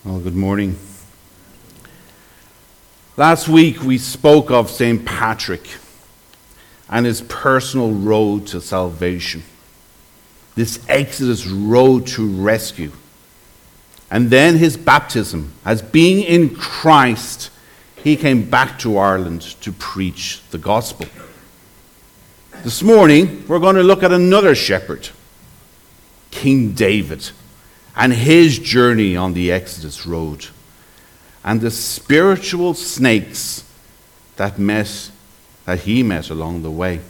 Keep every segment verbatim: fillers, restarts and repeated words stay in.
Well, good morning. Last week we spoke of Saint Patrick and his personal road to salvation, this Exodus road to rescue, and then his baptism. As being in Christ, he came back to Ireland to preach the gospel. This morning we're going to look at another shepherd, King David, and his journey on the Exodus road, and the spiritual snakes that met, that he met along the way.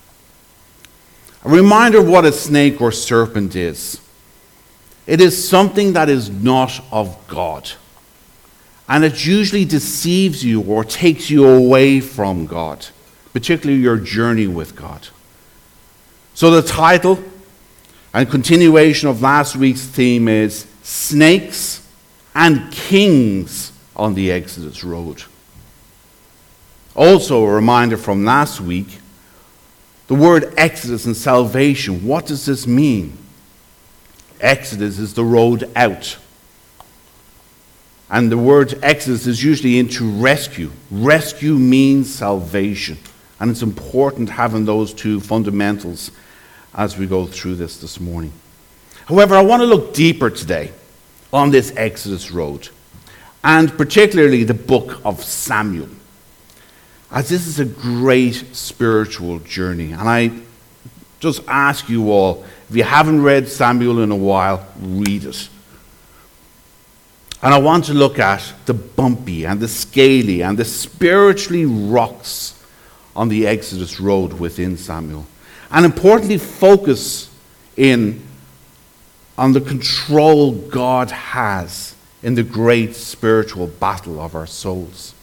A reminder of what a snake or serpent is. It is something that is not of God, and it usually deceives you or takes you away from God, particularly your journey with God. So the title and continuation of last week's theme is Snakes and Kings on the Exodus Road. Also a reminder from last week, the word Exodus and salvation. What does this mean? Exodus is the road out. And the word Exodus is usually into rescue. Rescue means salvation. And it's important having those two fundamentals as we go through this this morning. However, I want to look deeper today on this Exodus road, and particularly the book of Samuel, as this is a great spiritual journey. And I just ask you all, if you haven't read Samuel in a while, read it. And I want to look at the bumpy and the scaly and the spiritually rocks on the Exodus road within Samuel. And importantly, focus in on the control God has in the great spiritual battle of our souls.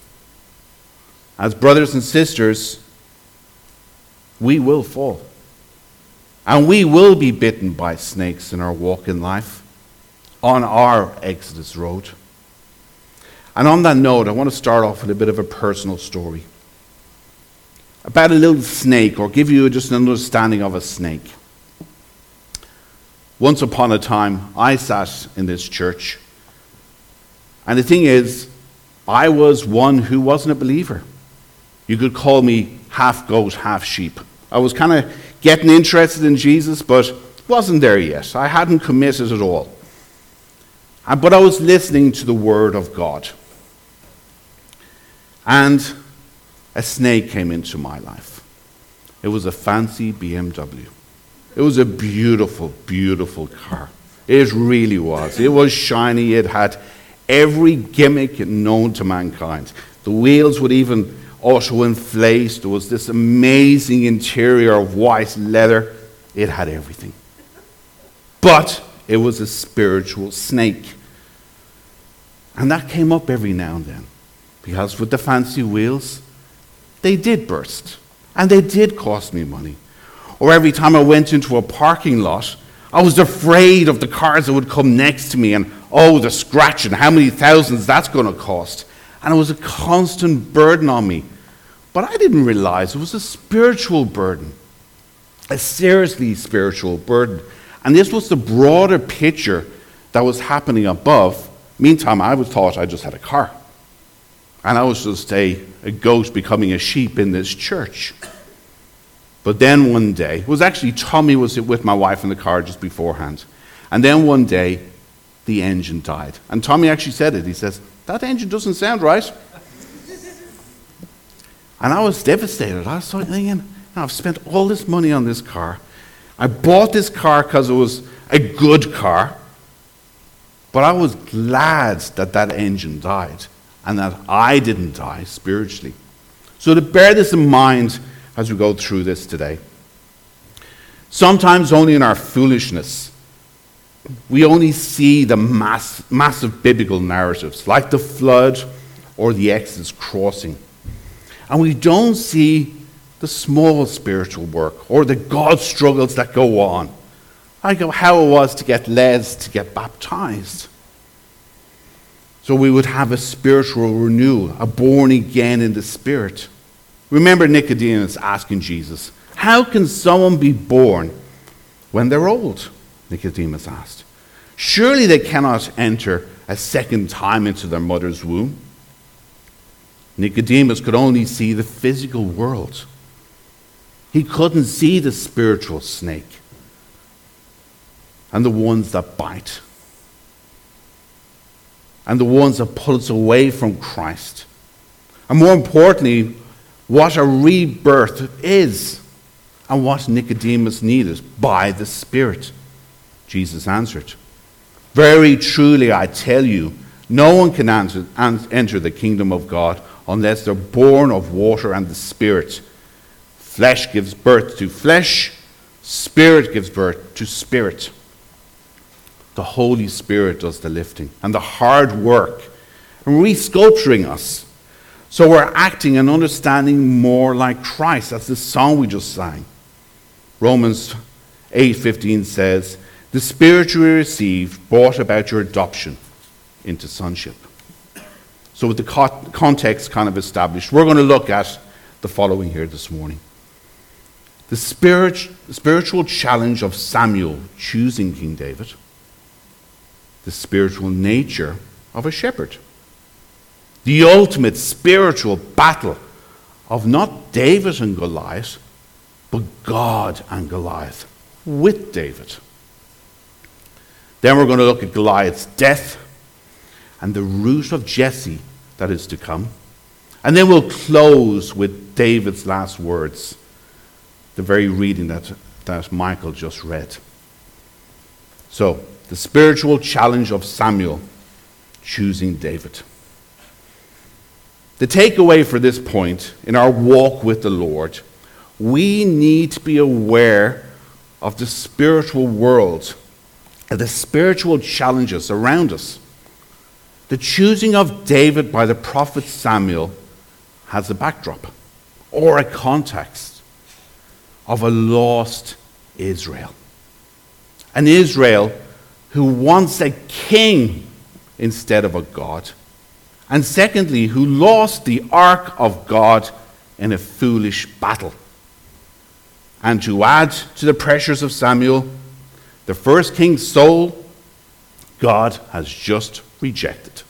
As brothers and sisters, we will fall. And we will be bitten by snakes in our walk in life, on our Exodus road. And on that note, I want to start off with a bit of a personal story about a little snake, or give you just an understanding of a snake. Once upon a time, I sat in this church, and the thing is, I was one who wasn't a believer. You could call me half goat, half sheep. I was kind of getting interested in Jesus, but wasn't there yet. I hadn't committed at all. But I was listening to the Word of God. And a snake came into my life. It was a fancy B M W. It was a beautiful, beautiful car. It really was. It was shiny. It had every gimmick known to mankind. The wheels would even auto-inflate. There was this amazing interior of white leather. It had everything. But it was a spiritual snake. And that came up every now and then. Because with the fancy wheels, they did burst. And they did cost me money. Or every time I went into a parking lot, I was afraid of the cars that would come next to me, and oh, the scratching, how many thousands that's going to cost. And it was a constant burden on me. But I didn't realize it was a spiritual burden, a seriously spiritual burden. And this was the broader picture that was happening above. Meantime, I was thought I just had a car. And I was just a, a goat becoming a sheep in this church. But then one day, it was actually Tommy was with my wife in the car just beforehand. And then one day, the engine died. And Tommy actually said it. He says, that engine doesn't sound right. And I was devastated. I was thinking, I've spent all this money on this car. I bought this car because it was a good car. But I was glad that that engine died and that I didn't die spiritually. So to bear this in mind as we go through this today. Sometimes only in our foolishness, we only see the mass, massive biblical narratives, like the flood or the Exodus crossing. And we don't see the small spiritual work or the God struggles that go on, like how it was to get Les to get baptized. So we would have a spiritual renewal, a born again in the Spirit. Remember Nicodemus asking Jesus, how can someone be born when they're old? Nicodemus asked. Surely they cannot enter a second time into their mother's womb. Nicodemus could only see the physical world. He couldn't see the spiritual snake and the ones that bite and the ones that pull us away from Christ. And more importantly, what a rebirth is and what Nicodemus needed by the Spirit. Jesus answered, "Very truly I tell you, no one can enter, enter the kingdom of God unless they're born of water and the Spirit. Flesh gives birth to flesh, Spirit gives birth to spirit." The Holy Spirit does the lifting and the hard work and resculpturing us so we're acting and understanding more like Christ. That's the song we just sang. Romans eight fifteen says, "The Spirit you received brought about your adoption into sonship." So with the context kind of established, we're going to look at the following here this morning. The spirit, spiritual challenge of Samuel choosing King David. The spiritual nature of a shepherd. The ultimate spiritual battle of not David and Goliath, but God and Goliath with David. Then we're going to look at Goliath's death and the root of Jesse that is to come. And then we'll close with David's last words, the very reading that, that Michael just read. So, the spiritual challenge of Samuel choosing David. The takeaway for this point in our walk with the Lord, we need to be aware of the spiritual world, and the spiritual challenges around us. The choosing of David by the prophet Samuel has a backdrop or a context of a lost Israel. An Israel who wants a king instead of a God. And secondly, who lost the ark of God in a foolish battle. And to add to the pressures of Samuel, the first king Saul, God has just rejected.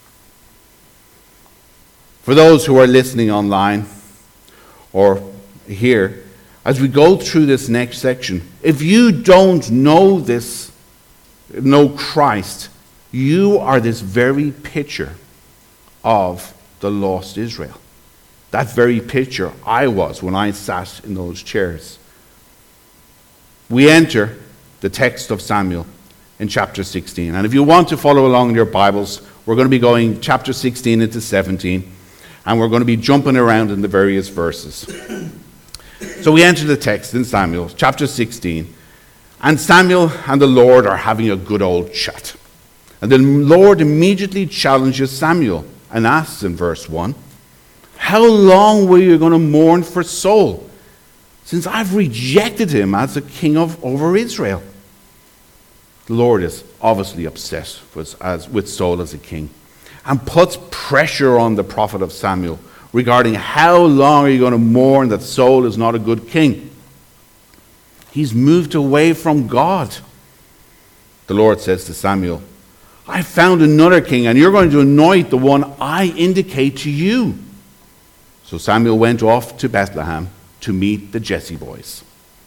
For those who are listening online or here, as we go through this next section, if you don't know this, know Christ, you are this very picture of the lost Israel. That very picture I was when I sat in those chairs. We enter the text of Samuel in chapter sixteen. And if you want to follow along in your Bibles, we're going to be going chapter sixteen into seventeen. And we're going to be jumping around in the various verses. So we enter the text in Samuel, chapter sixteen. And Samuel and the Lord are having a good old chat. And the Lord immediately challenges Samuel and asks in verse one, "How long were you going to mourn for Saul, since I've rejected him as a king of over Israel?" The Lord is obviously upset with, as, with Saul as a king and puts pressure on the prophet of Samuel regarding how long are you going to mourn that Saul is not a good king. He's moved away from God. The Lord says to Samuel, "I found another king, and you're going to anoint the one I indicate to you." So Samuel went off to Bethlehem to meet the Jesse boys.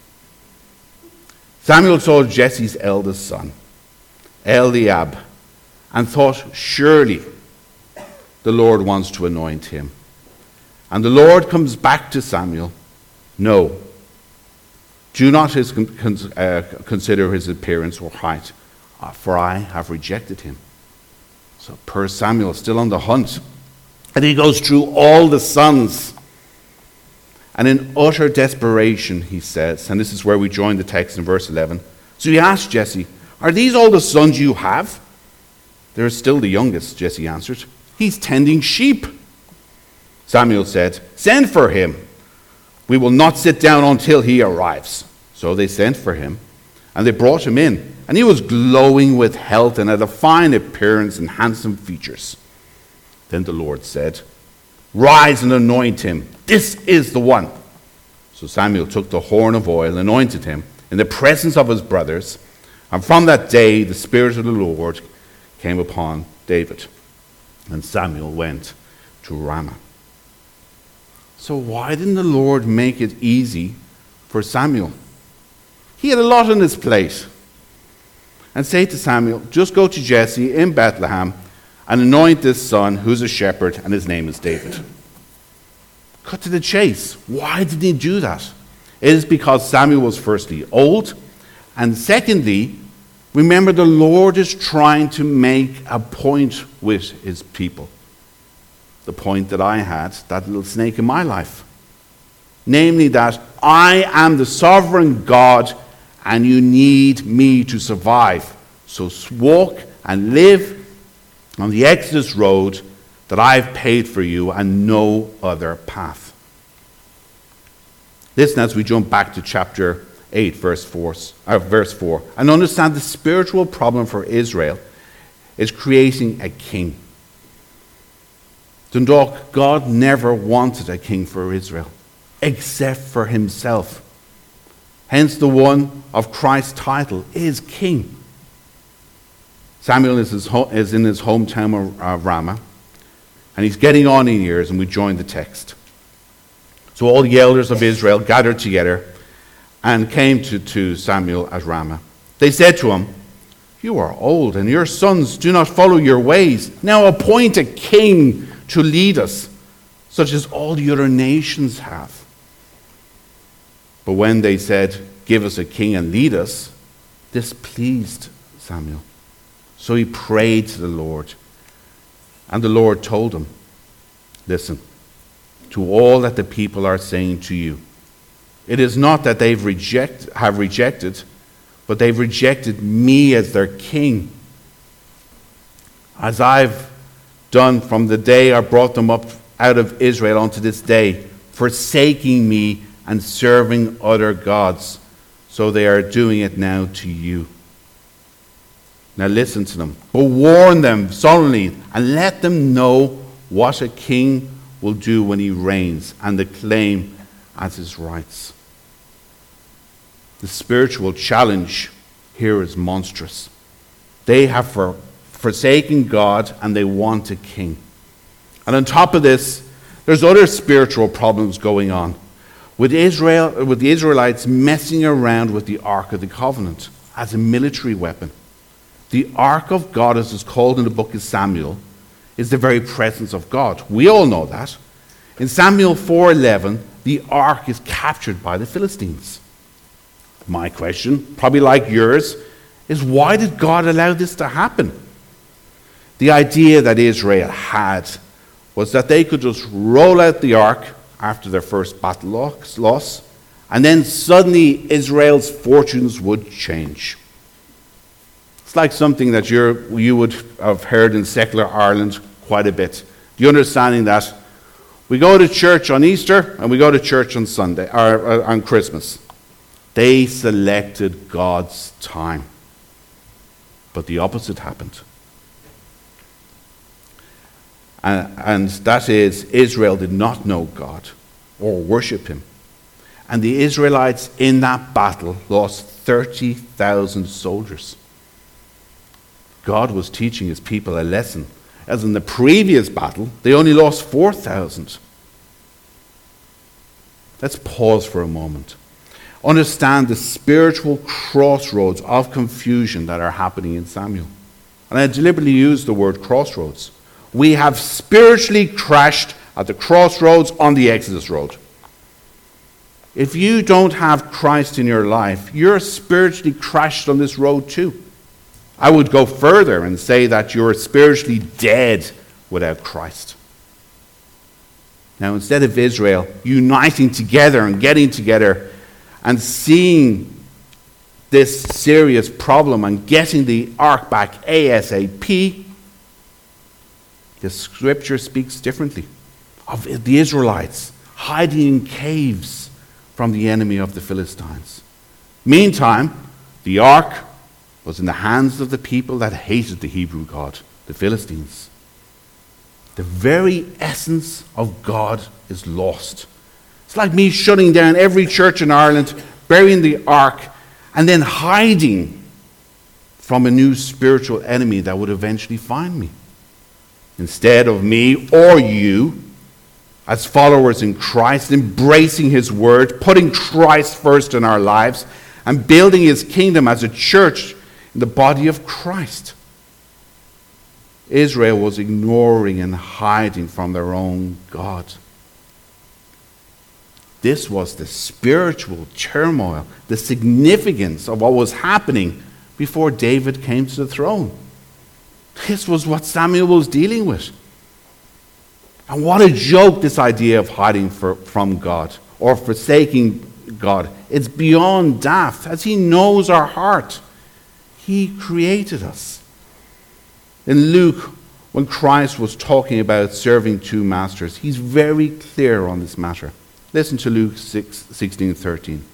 Samuel saw Jesse's eldest son, Eliab, and thought, surely the Lord wants to anoint him. And the Lord comes back to Samuel, "No, do not his, uh, consider his appearance or height, for I have rejected him." So poor Samuel is still on the hunt. And he goes through all the sons. And in utter desperation, he says, and this is where we join the text in verse eleven. So he asked Jesse, "Are these all the sons you have?" "There is still the youngest," Jesse answered. "He's tending sheep." Samuel said, "Send for him. We will not sit down until he arrives." So they sent for him, and they brought him in. And he was glowing with health and had a fine appearance and handsome features. Then the Lord said, "Rise and anoint him. This is the one." So Samuel took the horn of oil, anointed him in the presence of his brothers. And from that day, the Spirit of the Lord came upon David, and Samuel went to Ramah. So why didn't the Lord make it easy for Samuel? He had a lot on his plate. And say to Samuel, just go to Jesse in Bethlehem and anoint this son who's a shepherd, and his name is David. Cut to the chase. Why did he do that? It is because Samuel was firstly old, and secondly, remember the Lord is trying to make a point with his people. The point that I had, that little snake in my life. Namely that I am the sovereign God and you need me to survive. So walk and live on the Exodus road that I've paid for you and no other path. Listen as we jump back to chapter eight, verse four, uh, verse four, and understand the spiritual problem for Israel is creating a king. Dundalk, God never wanted a king for Israel, except for himself. Hence the one of Christ's title is king. Samuel is, his ho- is in his hometown of uh, Ramah, and he's getting on in years, and we join the text. So all the elders of Israel gathered together and came to, to Samuel at Ramah. They said to him, you are old, and your sons do not follow your ways. Now appoint a king to lead us, such as all the other nations have. But when they said, give us a king and lead us, this pleased Samuel. So he prayed to the Lord. And the Lord told him, listen, to all that the people are saying to you, it is not that they've reject, have rejected, but they've rejected me as their king. As I've done from the day I brought them up out of Israel unto this day, forsaking me and serving other gods. So they are doing it now to you. Now listen to them, but warn them solemnly and let them know what a king will do when he reigns and the claim as his rights. The spiritual challenge here is monstrous. They have for, forsaken God and they want a king. And on top of this, there's other spiritual problems going on. With Israel, with the Israelites messing around with the Ark of the Covenant as a military weapon. The Ark of God, as it's called in the book of Samuel, is the very presence of God. We all know that. In Samuel four eleven, the Ark is captured by the Philistines. My question, probably like yours, is why did God allow this to happen? The idea that Israel had was that they could just roll out the Ark after their first battle loss, and then suddenly Israel's fortunes would change. It's like something that you're, you would have heard in secular Ireland quite a bit. The understanding that we go to church on Easter and we go to church on Sunday or, or on Christmas. They selected God's time. But the opposite happened. And, and that is, Israel did not know God or worship him. And the Israelites in that battle lost thirty thousand soldiers. God was teaching his people a lesson. As in the previous battle, they only lost four thousand. Let's pause for a moment. Understand the spiritual crossroads of confusion that are happening in Samuel. And I deliberately use the word crossroads. We have spiritually crashed at the crossroads on the Exodus road. If you don't have Christ in your life, you're spiritually crashed on this road too. I would go further and say that you're spiritually dead without Christ. Now, instead of Israel uniting together and getting together and seeing this serious problem and getting the ark back ASAP, the scripture speaks differently of the Israelites hiding in caves from the enemy of the Philistines. Meantime, the ark was in the hands of the people that hated the Hebrew God, the Philistines. The very essence of God is lost. It's like me shutting down every church in Ireland, burying the ark, and then hiding from a new spiritual enemy that would eventually find me. Instead of me or you, as followers in Christ, embracing his word, putting Christ first in our lives, and building his kingdom as a church in the body of Christ. Israel was ignoring and hiding from their own God. This was the spiritual turmoil, the significance of what was happening before David came to the throne. This was what Samuel was dealing with. And what a joke, this idea of hiding for, from God or forsaking God. It's beyond daft, as he knows our heart. He created us. In Luke, when Christ was talking about serving two masters, he's very clear on this matter. Listen to Luke six, sixteen, thirteen.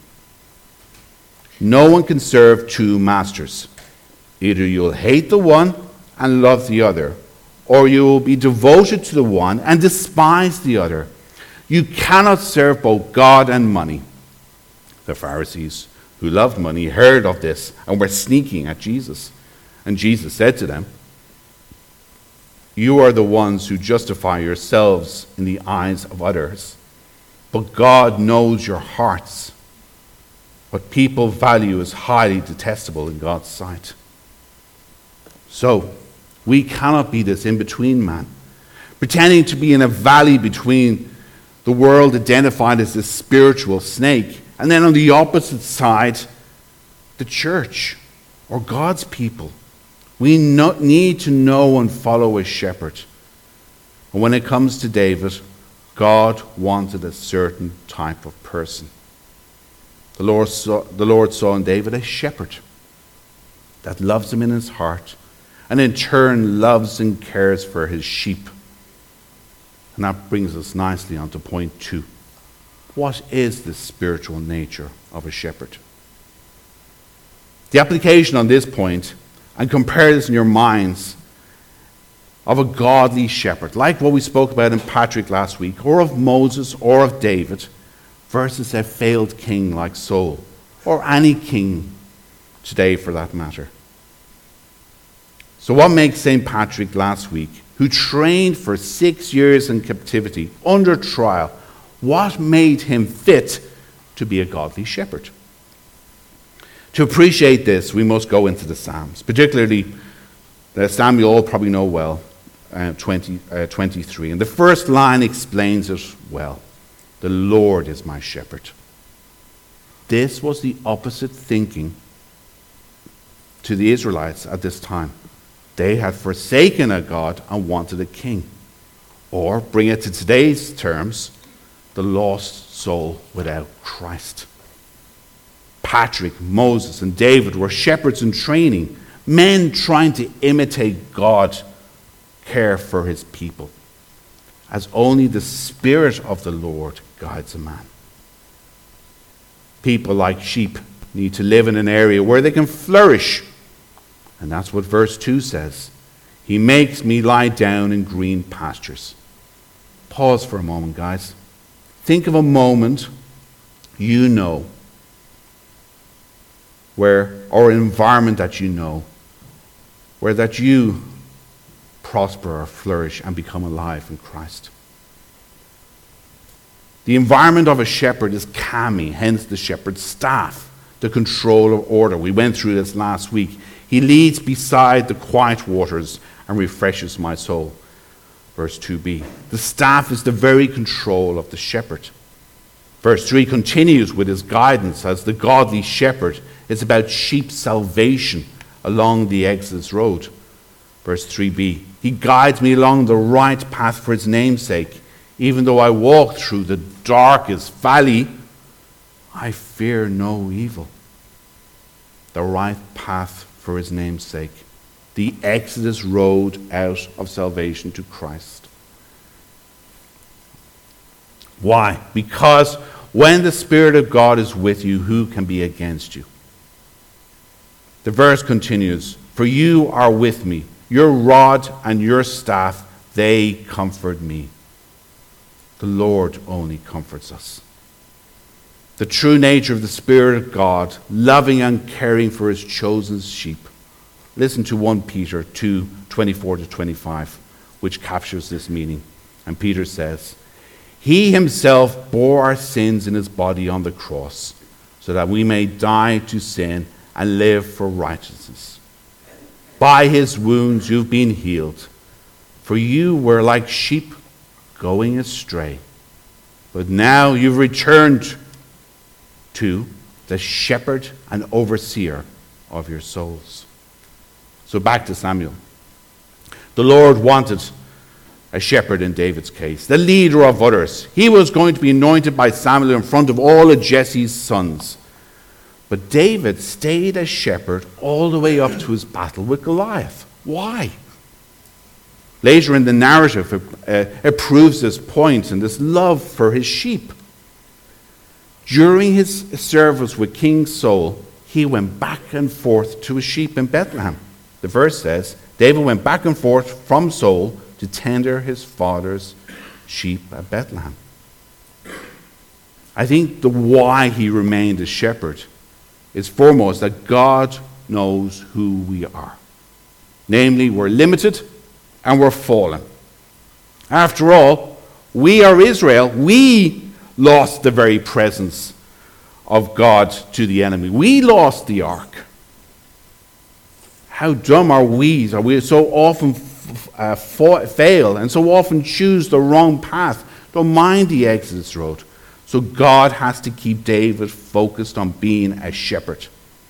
No one can serve two masters. Either you'll hate the one and love the other, or you will be devoted to the one and despise the other. You cannot serve both God and money. The Pharisees, who loved money, heard of this and were sneaking at Jesus. And Jesus said to them, you are the ones who justify yourselves in the eyes of others, but God knows your hearts. What people value is highly detestable in God's sight. So, we cannot be this in-between man, pretending to be in a valley between the world identified as this spiritual snake, and then on the opposite side, the church or God's people. We no- need to know and follow a shepherd. And when it comes to David, God wanted a certain type of person. The Lord saw, the Lord saw in David a shepherd that loves him in his heart, and in turn loves and cares for his sheep. And that brings us nicely on to point two. What is the spiritual nature of a shepherd? The application on this point, and compare this in your minds, of a godly shepherd, like what we spoke about in Patrick last week, or of Moses or of David, versus a failed king like Saul, or any king today for that matter. So what makes Saint Patrick last week, who trained for six years in captivity under trial, what made him fit to be a godly shepherd? To appreciate this, we must go into the Psalms, particularly the Psalm you all probably know well, uh, twenty, uh, twenty-three. And the first line explains it well. The Lord is my shepherd. This was the opposite thinking to the Israelites at this time. They had forsaken a God and wanted a king. Or, bring it to today's terms, the lost soul without Christ. Patrick, Moses, and David were shepherds in training, men trying to imitate God, care for his people, as only the Spirit of the Lord guides a man. People, like sheep, need to live in an area where they can flourish. And that's what verse two says. He makes me lie down in green pastures. Pause for a moment, guys. Think of a moment you know where, or an environment that you know, where that you prosper or flourish and become alive in Christ. The environment of a shepherd is calming, hence the shepherd's staff, the control of order. We went through this last week. He leads beside the quiet waters and refreshes my soul. Verse two b. The staff is the very control of the shepherd. Verse three continues with his guidance as the godly shepherd is about sheep salvation along the Exodus road. Verse three b. He guides me along the right path for his name's sake. Even though I walk through the darkest valley, I fear no evil. The right path for his name's sake. The Exodus road out of salvation to Christ. Why? Because when the Spirit of God is with you, who can be against you? The verse continues, for you are with me. Your rod and your staff, they comfort me. The Lord only comforts us. The true nature of the Spirit of God, loving and caring for his chosen sheep, Listen to First Peter two, twenty-four to twenty-five, which captures this meaning. And Peter says, "He himself bore our sins in his body on the cross, so that we may die to sin and live for righteousness. By his wounds you've been healed, for you were like sheep going astray. But now you've returned to the shepherd and overseer of your souls." So back to Samuel. The Lord wanted a shepherd in David's case, the leader of others. He was going to be anointed by Samuel in front of all of Jesse's sons. But David stayed a shepherd all the way up to his battle with Goliath. Why? Later in the narrative, it, uh, it proves this point and this love for his sheep. During his service with King Saul, he went back and forth to his sheep in Bethlehem. The verse says, David went back and forth from Saul to tender his father's sheep at Bethlehem. I think the why he remained a shepherd is foremost that God knows who we are. Namely, we're limited and we're fallen. After all, we are Israel. We lost the very presence of God to the enemy. We lost the ark. How dumb are we? Are we so often uh, fa- fail and so often choose the wrong path? Don't mind the Exodus road. So God has to keep David focused on being a shepherd.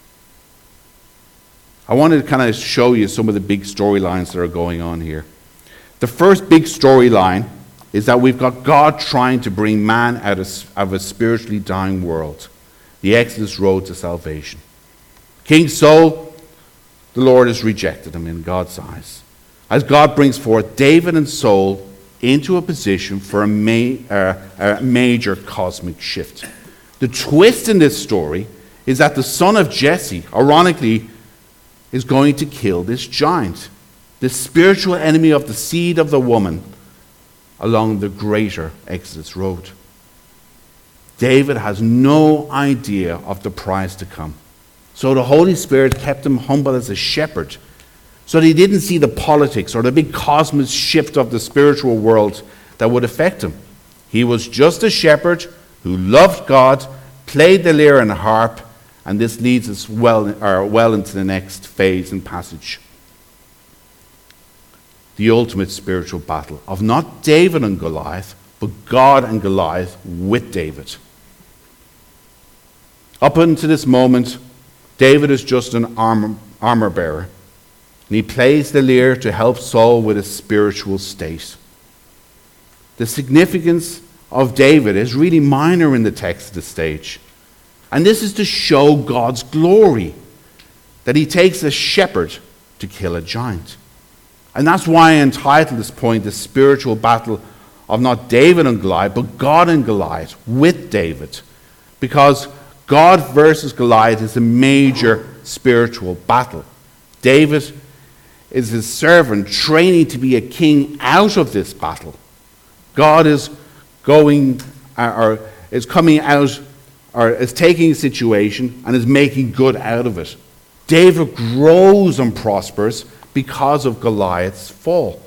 I wanted to kind of show you some of the big storylines that are going on here. The first big storyline is that we've got God trying to bring man out of, of a spiritually dying world. The Exodus road to salvation. King Saul, the Lord has rejected him in God's eyes. As God brings forth David and Saul into a position for a, ma- uh, a major cosmic shift. The twist in this story is that the son of Jesse, ironically, is going to kill this giant, the spiritual enemy of the seed of the woman, along the greater Exodus road. David has no idea of the prize to come. So the Holy Spirit kept him humble as a shepherd, so that he didn't see the politics or the big cosmic shift of the spiritual world that would affect him. He was just a shepherd who loved God, played the lyre and the harp, and this leads us well, or well into the next phase and passage. The ultimate spiritual battle of not David and Goliath, but God and Goliath with David. Up until this moment, David is just an armor, armor bearer. And he plays the lyre to help Saul with his spiritual state. The significance of David is really minor in the text at this stage. And this is to show God's glory, that he takes a shepherd to kill a giant. And that's why I entitled this point, the spiritual battle of not David and Goliath, but God and Goliath with David. Because God versus Goliath is a major spiritual battle. David is his servant, training to be a king out of this battle. God is going, or is coming out, or is taking a situation and is making good out of it. David grows and prospers because of Goliath's fall.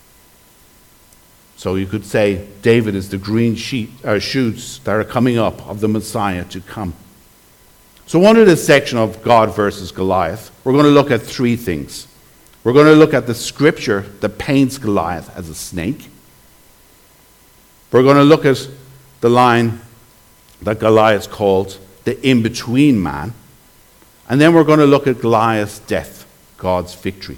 So you could say David is the green sheet, or shoots that are coming up of the Messiah to come. So under this section of God versus Goliath, we're going to look at three things. We're going to look at the scripture that paints Goliath as a snake. We're going to look at the line that Goliath called the in-between man. And then we're going to look at Goliath's death, God's victory.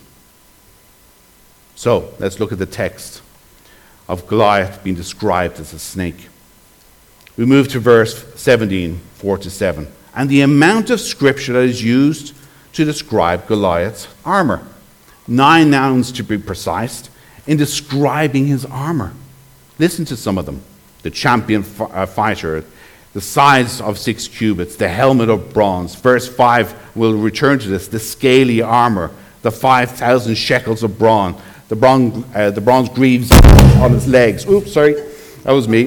So let's look at the text of Goliath being described as a snake. We move to verse seventeen, four to seven. And the amount of scripture that is used to describe Goliath's armor. Nine nouns to be precise in describing his armor. Listen to some of them. The champion f- uh, fighter, the size of six cubits, the helmet of bronze. Verse five will return to this, the scaly armor, the five thousand shekels of bronze, the bronze, uh, the bronze greaves on his legs. Oops, sorry, that was me.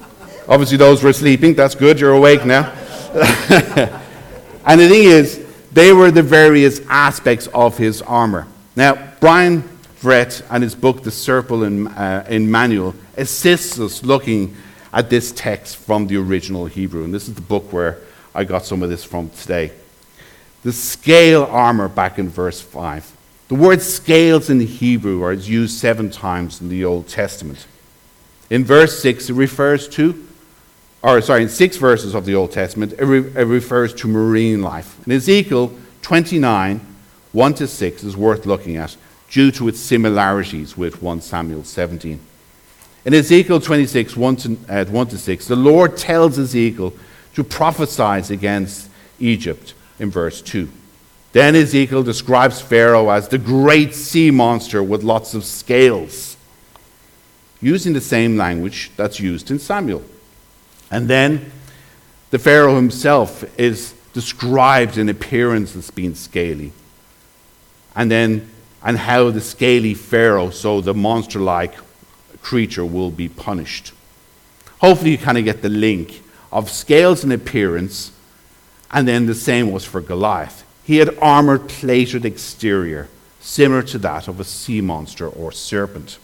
Obviously those were sleeping, that's good, you're awake now. And the thing is, they were the various aspects of his armor. Now, Brian Brett and his book, The Serpent in, uh, in Manual, assists us looking at this text from the original Hebrew. And this is the book where I got some of this from today. The scale armor back in verse five. The word scales in Hebrew are used seven times in the Old Testament. In verse six, it refers to, or sorry, in six verses of the Old Testament, it, re, it refers to marine life. In Ezekiel twenty-nine, one to six is worth looking at due to its similarities with First Samuel seventeen. In Ezekiel twenty-six, one to, uh, one to six, the Lord tells Ezekiel to prophesy against Egypt in verse two. Then Ezekiel describes Pharaoh as the great sea monster with lots of scales, using the same language that's used in Samuel. And then the Pharaoh himself is described in appearance as being scaly. And then, and how the scaly Pharaoh, so the monster-like creature, will be punished. Hopefully you kind of get the link of scales in appearance, and then the same was for Goliath. He had armor-plated exterior, similar to that of a sea monster or serpent.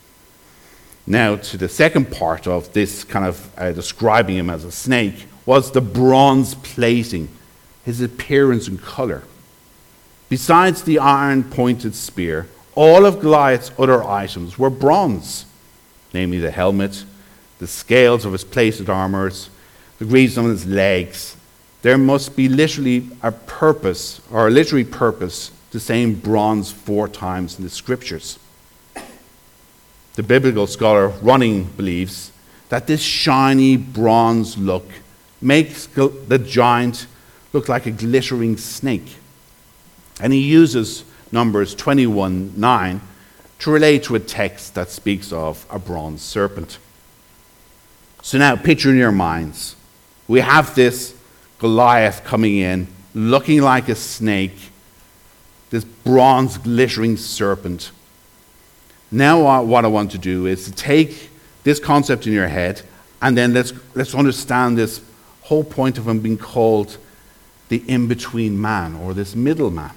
Now, to the second part of this kind of uh, describing him as a snake was the bronze plating, his appearance and color. Besides the iron-pointed spear, all of Goliath's other items were bronze, namely the helmet, the scales of his plated armors, the greaves on his legs. There must be literally a purpose, or a literary purpose, to saying bronze four times in the scriptures. The biblical scholar Running believes that this shiny bronze look makes the giant look like a glittering snake. And he uses Numbers twenty-one nine to relate to a text that speaks of a bronze serpent. So now, picture in your minds, we have this Goliath coming in, looking like a snake, this bronze glittering serpent. Now what I want to do is to take this concept in your head, and then let's, let's understand this whole point of him being called the in-between man, or this middle man.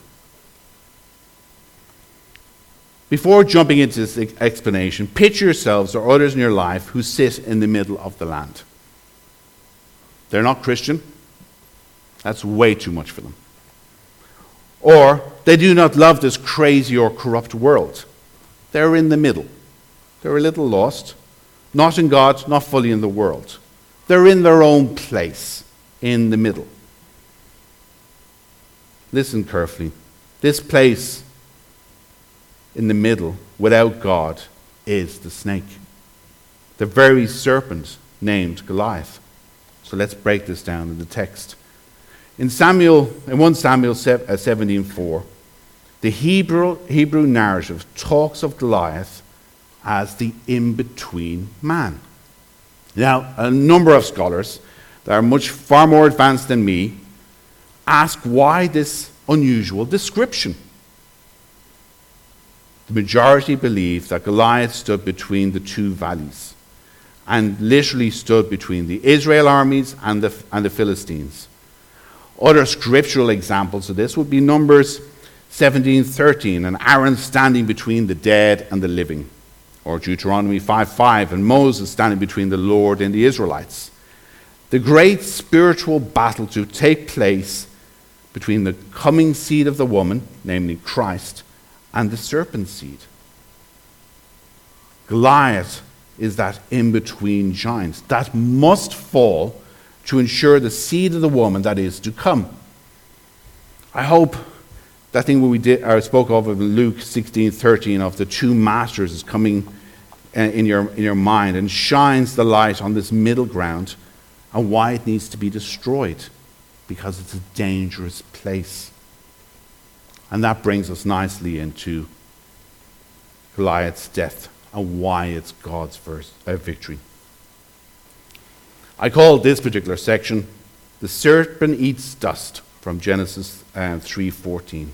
Before jumping into this explanation, picture yourselves or others in your life who sit in the middle of the land. They're not Christian. That's way too much for them. Or they do not love this crazy or corrupt world. They're in the middle. They're a little lost, not in God, not fully in the world. They're in their own place, in the middle. Listen carefully. This place in the middle, without God, is the snake. The very serpent named Goliath. So let's break this down in the text. In Samuel, in First Samuel seventeen four, the Hebrew, Hebrew narrative talks of Goliath as the in-between man. Now, a number of scholars that are much far more advanced than me ask why this unusual description. The majority believe that Goliath stood between the two valleys and literally stood between the Israel armies and the, and the Philistines. Other scriptural examples of this would be Numbers seventeen thirteen, and Aaron standing between the dead and the living. Or Deuteronomy five five, and Moses standing between the Lord and the Israelites. The great spiritual battle to take place between the coming seed of the woman, namely Christ, and the serpent seed. Goliath is that in-between giant that must fall to ensure the seed of the woman that is to come. I hope that thing we did, or spoke of in Luke sixteen thirteen of the two masters is coming in your, in your mind and shines the light on this middle ground and why it needs to be destroyed, because it's a dangerous place. And that brings us nicely into Goliath's death and why it's God's first, uh, victory. I call this particular section, "The Serpent Eats Dust," from Genesis uh, three fourteen.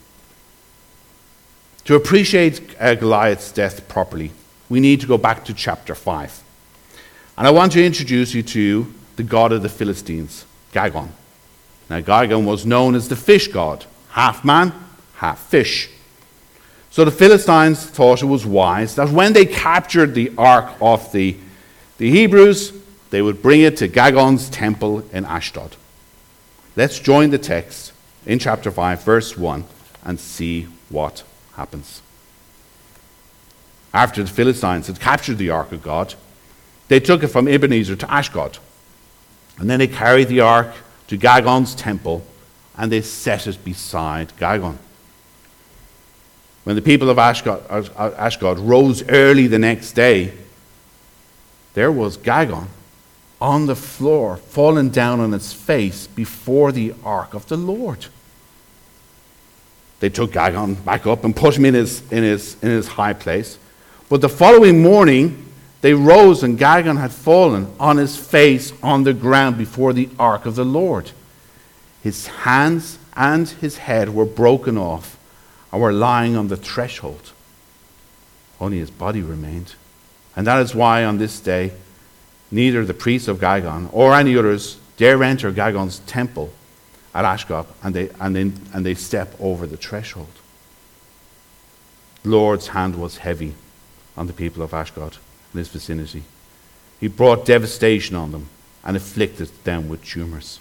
To appreciate uh, Goliath's death properly, we need to go back to chapter five. And I want to introduce you to the god of the Philistines, Dagon. Now, Gigon was known as the fish god, half man, half fish. So the Philistines thought it was wise that when they captured the ark of the, the Hebrews, they would bring it to Dagon's temple in Ashdod. Let's join the text in chapter five, verse one, and see what happens. After the Philistines had captured the ark of God, they took it from Ebenezer to Ashdod. And then they carried the ark to Dagon's temple, and they set it beside Dagon. When the people of Ashdod, Ashdod rose early the next day, there was Dagon on the floor, fallen down on its face before the ark of the Lord. They took Dagon back up and put him in his, in his, in his high place. But the following morning, they rose, and Dagon had fallen on his face on the ground before the ark of the Lord. His hands and his head were broken off and were lying on the threshold. Only his body remained. And that is why on this day, neither the priests of Dagon or any others dare enter Dagon's temple at Ashdod, and they, and, they, and they step over the threshold. The Lord's hand was heavy on the people of Ashdod and his vicinity. He brought devastation on them and afflicted them with tumors.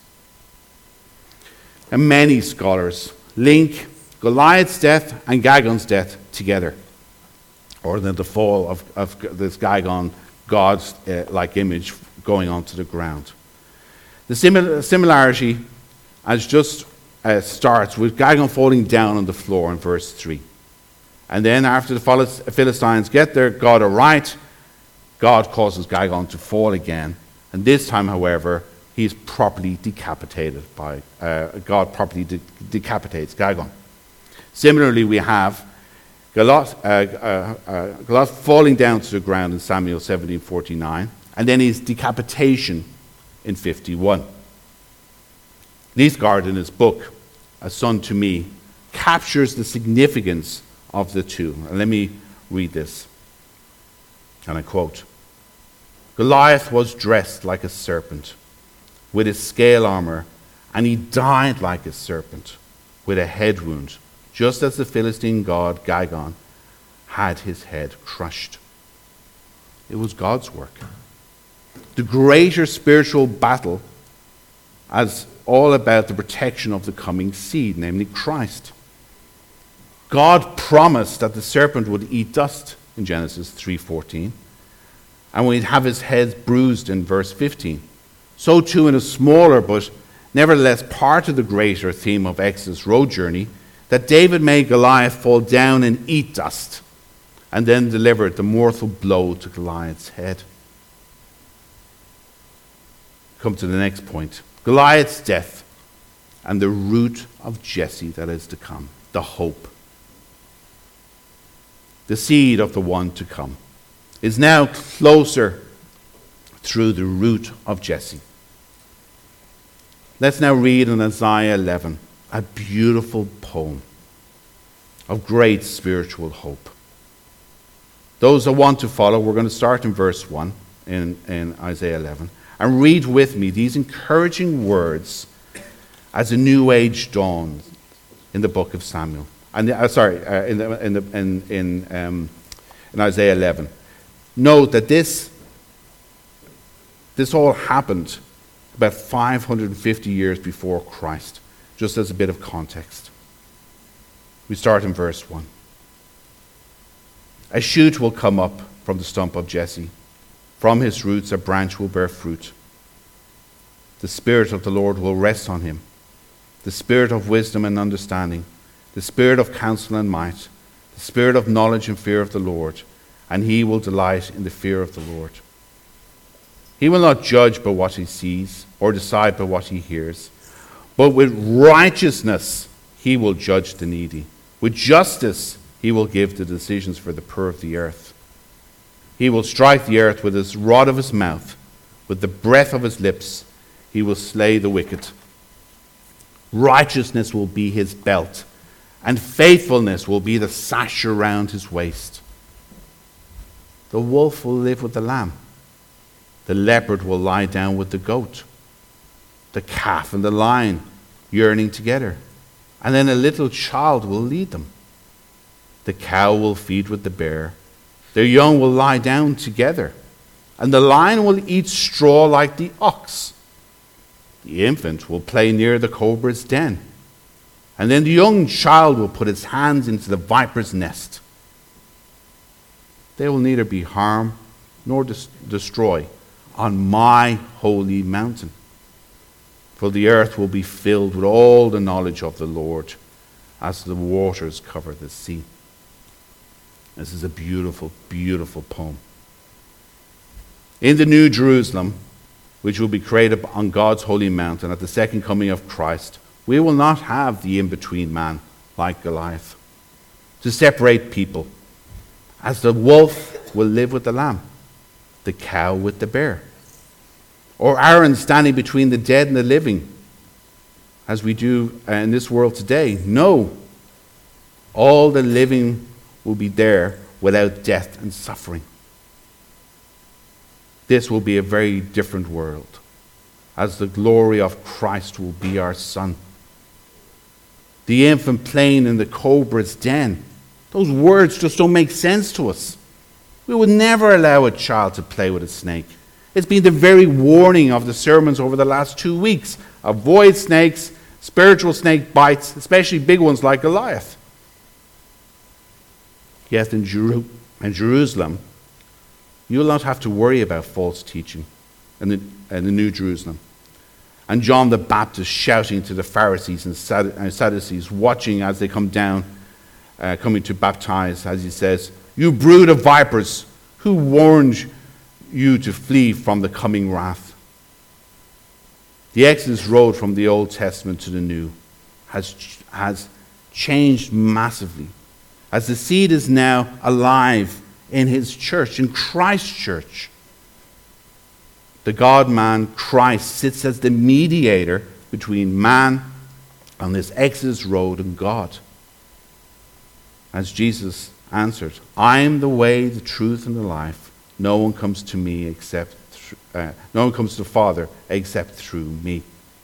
And many scholars link Goliath's death and Dagon's death together, or the fall of, of this Dagon God-like uh, image going onto the ground. The simil- similarity as just uh, starts with Dagon falling down on the floor in verse three. And then after the Philistines get their God aright, God causes Dagon to fall again. And this time, however, he is properly decapitated by, uh, God properly de- decapitates Dagon. Similarly, we have Goliath, uh, uh, uh, Goliath falling down to the ground in Samuel seventeen forty-nine, and then his decapitation in fifty-one. Leithgard, in his book, A Son to Me, captures the significance of the two. And let me read this. And I quote, Goliath was dressed like a serpent with his scale armor, and he died like a serpent with a head wound, just as the Philistine god Dagon had his head crushed. It was God's work. The greater spiritual battle as all about the protection of the coming seed, namely Christ. God promised that the serpent would eat dust in Genesis three fourteen, and would have his head bruised in verse fifteen. So too in a smaller but nevertheless part of the greater theme of Exodus' road journey, that David made Goliath fall down and eat dust, and then delivered the mortal blow to Goliath's head. Come to the next point. Goliath's death and the root of Jesse that is to come, the hope. The seed of the one to come is now closer through the root of Jesse. Let's now read in Isaiah eleven, a beautiful poem of great spiritual hope. Those that want to follow, we're going to start in verse one in, in Isaiah eleven, and read with me these encouraging words as a new age dawns in the book of Samuel. And uh, sorry, uh, in, the, in, the, in, in, um, in Isaiah eleven. Note that this, this all happened about five hundred fifty years before Christ, just as a bit of context. We start in verse one. A shoot will come up from the stump of Jesse. From his roots a branch will bear fruit. The Spirit of the Lord will rest on him, the Spirit of wisdom and understanding, the Spirit of counsel and might, the Spirit of knowledge and fear of the Lord, and he will delight in the fear of the Lord. He will not judge by what he sees, or decide by what he hears, but with righteousness he will judge the needy. With justice he will give the decisions for the poor of the earth. He will strike the earth with his rod of his mouth, with the breath of his lips he will slay the wicked. Righteousness will be his belt, and faithfulness will be the sash around his waist. The wolf will live with the lamb. The leopard will lie down with the goat. The calf and the lion yearning together, and then a little child will lead them. The cow will feed with the bear, their young will lie down together, and the lion will eat straw like the ox. The infant will play near the cobra's den, and then the young child will put his hands into the viper's nest. They will neither be harmed nor des- destroy on my holy mountain. For the earth will be filled with all the knowledge of the Lord as the waters cover the sea. This is a beautiful, beautiful poem. In the New Jerusalem, which will be created on God's holy mountain at the second coming of Christ, we will not have the in-between man like Goliath to separate people, as the wolf will live with the lamb, the cow with the bear, or Aaron standing between the dead and the living, as we do in this world today. No, all the living will be there without death and suffering. This will be a very different world, as the glory of Christ will be our sun. The infant playing in the cobra's den. Those words just don't make sense to us. We would never allow a child to play with a snake. It's been the very warning of the sermons over the last two weeks. Avoid snakes, spiritual snake bites, especially big ones like Goliath. Yet in, Jeru- in Jerusalem, you will not have to worry about false teaching in the, in the New Jerusalem. And John the Baptist shouting to the Pharisees and Sadducees, watching as they come down, uh, coming to baptize, as he says, "You brood of vipers, who warned you to flee from the coming wrath?" The Exodus road from the Old Testament to the New has, has changed massively, as the seed is now alive in his church, in Christ's church. The God-man, Christ, sits as the mediator between man on this Exodus road and God. As Jesus answered, "I am the way, the truth, and the life. No one comes to me except through, uh, no one comes to the Father except through me."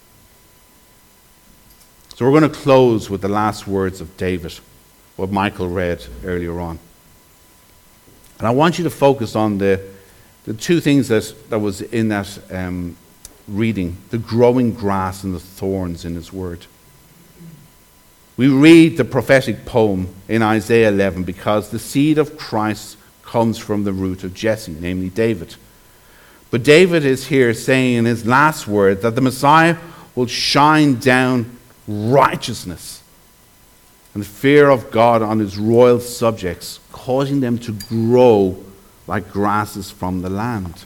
So we're going to close with the last words of David, what Michael read earlier on. And I want you to focus on the, the two things that, that was in that um, reading, the growing grass and the thorns in his word. We read the prophetic poem in Isaiah eleven because the seed of Christ comes from the root of Jesse, namely David. But David is here saying in his last word that the Messiah will shine down righteousness and the fear of God on his royal subjects, causing them to grow like grasses from the land.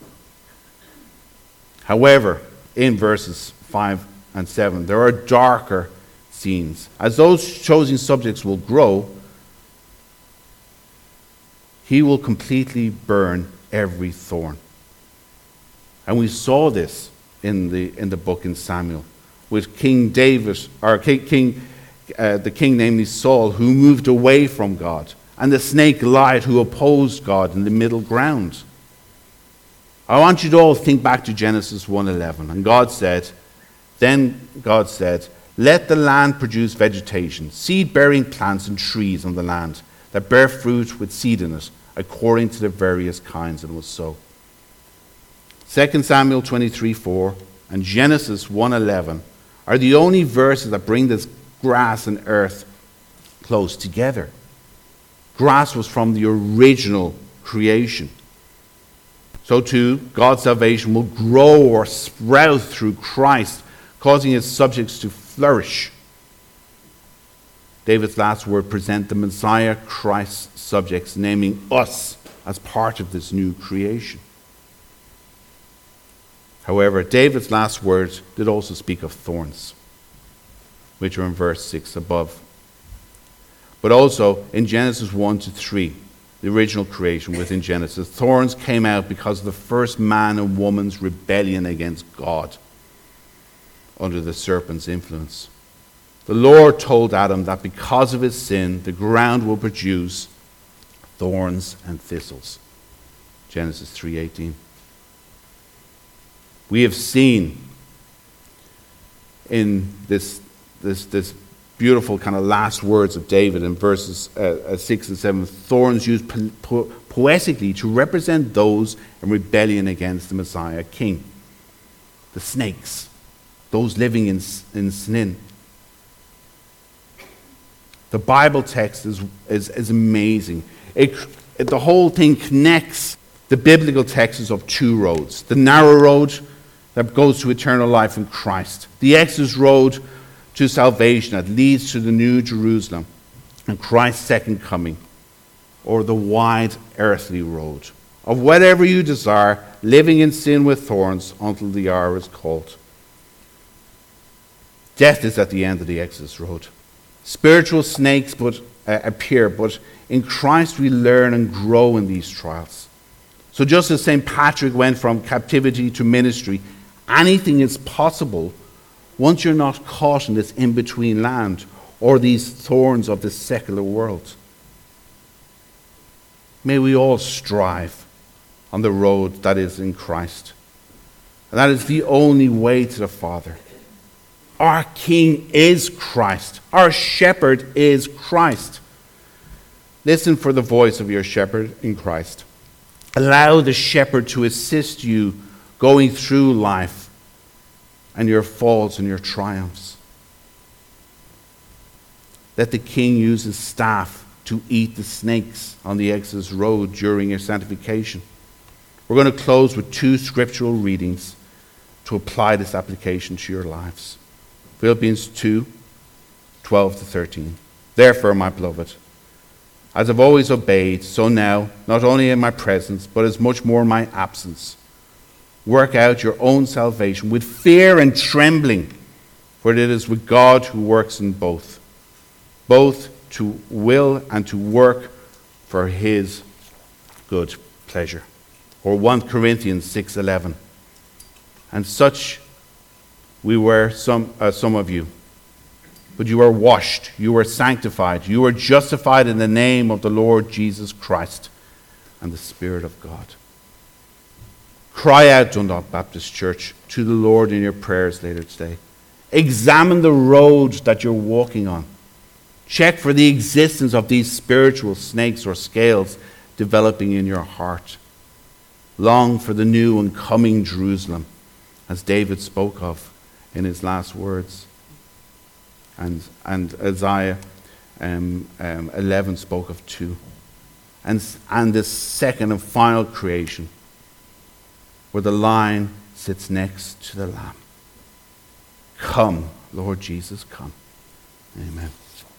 However, in verses five and seven, there are darker scenes. As those chosen subjects will grow, he will completely burn every thorn. And we saw this in the in the book in Samuel, with King David, or King, King uh, the king namely Saul, who moved away from God, and the snake Goliath, who opposed God in the middle ground. I want you to all think back to Genesis one eleven. And God said, then God said, "Let the land produce vegetation, seed-bearing plants and trees on the land that bear fruit with seed in it, according to the various kinds." And it was so. Second Samuel twenty-three four and Genesis one eleven are the only verses that bring this grass and earth close together. Grass was from the original creation. So too, God's salvation will grow or sprout through Christ, causing his subjects to flourish. David's last word present the Messiah, Christ's subjects, naming us as part of this new creation. However, David's last words did also speak of thorns, which are in verse six above. But also in Genesis one to three, the original creation within Genesis, thorns came out because of the first man and woman's rebellion against God under the serpent's influence. The Lord told Adam that because of his sin, the ground will produce thorns and thistles. Genesis three eighteen. We have seen in this, this, this beautiful kind of last words of David in verses uh, uh, six and seven. Thorns used po- po- poetically to represent those in rebellion against the Messiah King. The snakes, those living in, in sin. The Bible text is, is, is amazing. It, it, the whole thing connects the biblical texts of two roads. The narrow road that goes to eternal life in Christ. The Exodus road to salvation that leads to the New Jerusalem and Christ's second coming. Or the wide earthly road of whatever you desire, living in sin with thorns until the hour is called. Death is at the end of the Exodus road. Spiritual snakes but, uh, appear, but in Christ we learn and grow in these trials. So just as Saint Patrick went from captivity to ministry, anything is possible once you're not caught in this in-between land or these thorns of this secular world. May we all strive on the road that is in Christ. And that is the only way to the Father. Our King is Christ. Our shepherd is Christ. Listen for the voice of your shepherd in Christ. Allow the shepherd to assist you going through life and your faults and your triumphs. Let the King use his staff to eat the snakes on the Exodus road during your sanctification. We're going to close with two scriptural readings to apply this application to your lives. Philippians two, twelve to thirteen. Therefore, my beloved, as I've always obeyed, so now, not only in my presence, but as much more in my absence, work out your own salvation with fear and trembling, for it is with God who works in both, both to will and to work for his good pleasure. Or First Corinthians six eleven. And such we were, some, uh, some of you. But you are washed, you are sanctified, you are justified in the name of the Lord Jesus Christ and the Spirit of God. Cry out, Dundalk Baptist Church, to the Lord in your prayers later today. Examine the road that you're walking on. Check for the existence of these spiritual snakes or scales developing in your heart. Long for the new and coming Jerusalem, as David spoke of in his last words. And, and Isaiah um, um, eleven spoke of too. And, and this second and final creation, where the Lion sits next to the Lamb. Come, Lord Jesus, come. Amen.